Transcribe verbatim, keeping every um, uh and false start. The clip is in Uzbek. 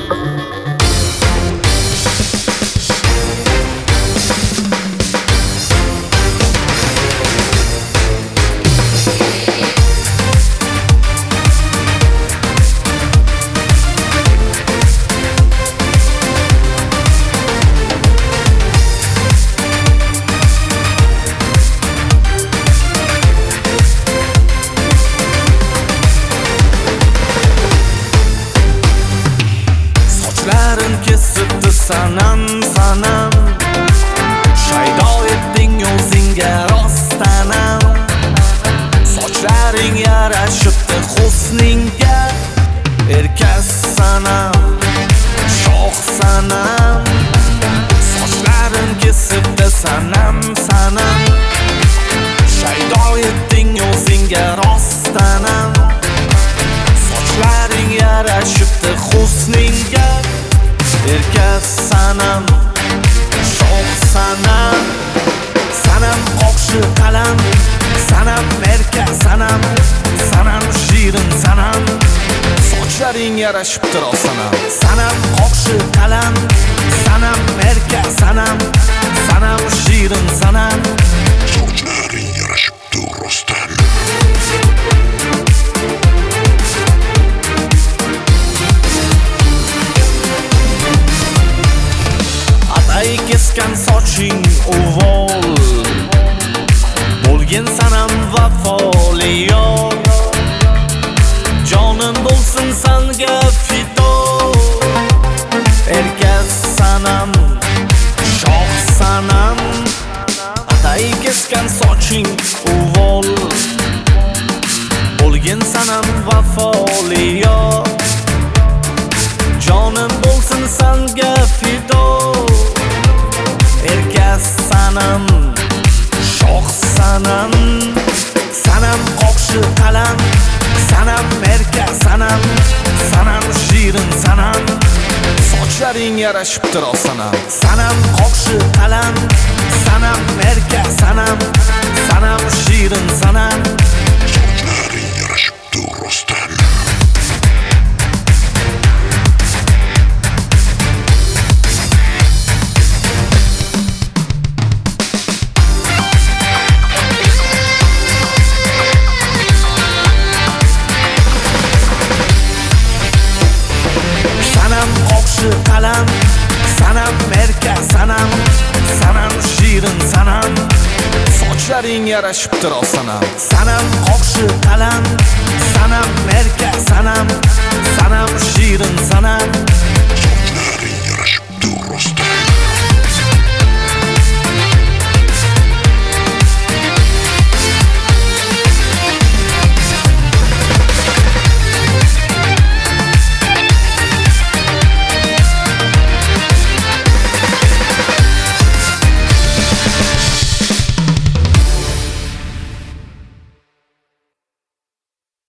Kesibdi sanam sanam, shaydo etding o'zingga rostdanam. Sochlaring yarashibdi husningga, erkas sanam, shoh sanam. Sochlaring kesibdi sanam sanam, shaydo etding o'zingga rostdanam. Sochlaring yarashibdi husningga, erkas sanam, shoh sanam. Sanam qo'qshi qalam, sanam erkas sanam, sanam shirin sanam. Sochlaring yarashibdi sanam. Sanam qo'qshi qalam, sanam erkas sanam, sanam shirin sanam. Sochlaring yarashibdi rostdan. Ay kesgan soching uvol, bo'lgin sanam vafoli yor. Jonim bo'lsin sanga fido, erkas sanam, shoh sanam. Ay kesgan soching uvol, bo'lgin sanam vafoli yor. Jonim bo'lsin sanga fido, erkas sanam, shoh sanam. Sanam qo'qshi qalam, sanam erkas sanam, sanam shirin sanam. Sochlaring yarashibdi sanam. Sanam qo'qshi qalam, sanam erkas sanam, sanam shirin sanam. Sochlaring yarashibdi rostdan. Qalam, sanam erkas sanam, sanam shirin sanam. Sochlaring yarashibdi sanam. Sanam qo'qshi qalam, sanam